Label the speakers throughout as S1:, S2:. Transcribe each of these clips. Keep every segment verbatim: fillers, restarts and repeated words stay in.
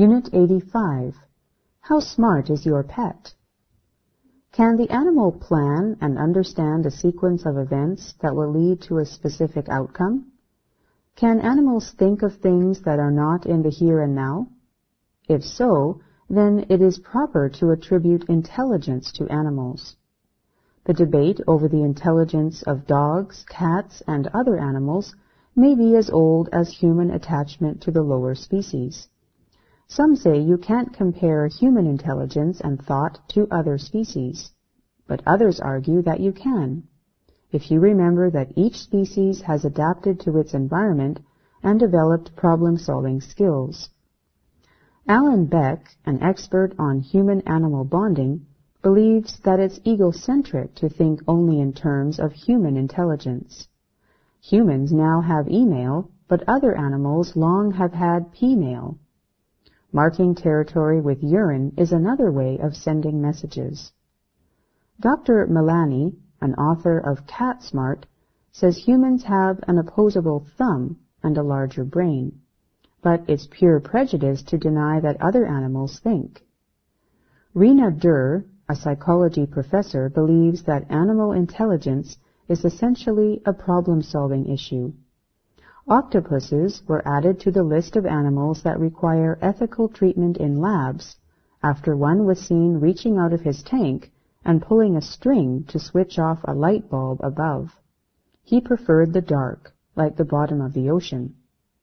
S1: Unit eighty-five. How smart is your pet? Can the animal plan and understand a sequence of events that will lead to a specific outcome? Can animals think of things that are not in the here and now? If so, then it is proper to attribute intelligence to animals. The debate over the intelligence of dogs, cats, and other animals may be as old as human attachment to the lower species. Some say you can't compare human intelligence and thought to other species, but others argue that you can, if you remember that each species has adapted to its environment and developed problem-solving skills. Alan Beck, an expert on human-animal bonding, believes that it's egocentric to think only in terms of human intelligence. Humans now have email, but other animals long have had P-mail. Marking territory with urine is another way of sending messages. Doctor Milani, an author of Cat Smart, says humans have an opposable thumb and a larger brain, but it's pure prejudice to deny that other animals think. Rena Durr, a psychology professor, believes that animal intelligence is essentially a problem-solving issue. Octopuses were added to the list of animals that require ethical treatment in labs after one was seen reaching out of his tank and pulling a string to switch off a light bulb above. He preferred the dark, like the bottom of the ocean.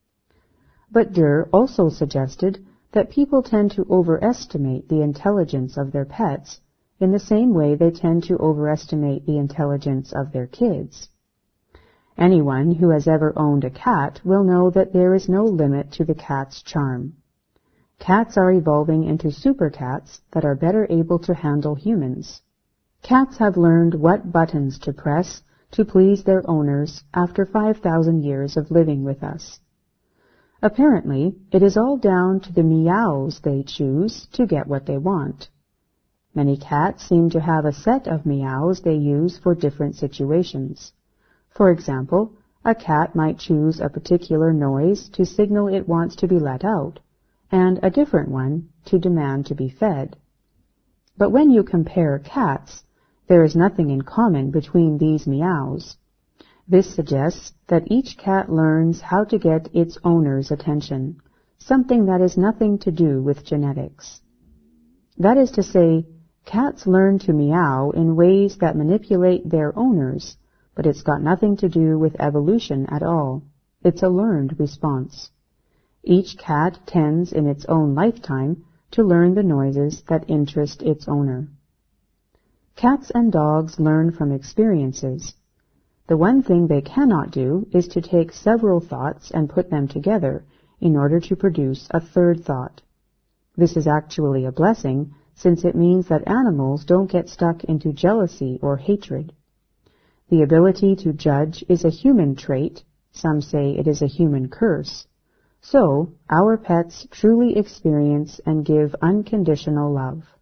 S1: But Durr also suggested that people tend to overestimate the intelligence of their pets in the same way they tend to overestimate the intelligence of their kids. Anyone who has ever owned a cat will know that there is no limit to the cat's charm. Cats are evolving into super cats that are better able to handle humans. Cats have learned what buttons to press to please their owners after five thousand years of living with us. Apparently, it is all down to the meows they choose to get what they want. Many cats seem to have a set of meows they use for different situations. For example, a cat might choose a particular noise to signal it wants to be let out, and a different one to demand to be fed. But when you compare cats, there is nothing in common between these meows. This suggests that each cat learns how to get its owner's attention, something that has nothing to do with genetics. That is to say, cats learn to meow in ways that manipulate their owners, but it's got nothing to do with evolution at all. It's a learned response. Each cat tends in its own lifetime to learn the noises that interest its owner. Cats and dogs learn from experiences. The one thing they cannot do is to take several thoughts and put them together in order to produce a third thought. This is actually a blessing, since it means that animals don't get stuck into jealousy or hatred. The ability to judge is a human trait. Some say it is a human curse. So, our pets truly experience and give unconditional love.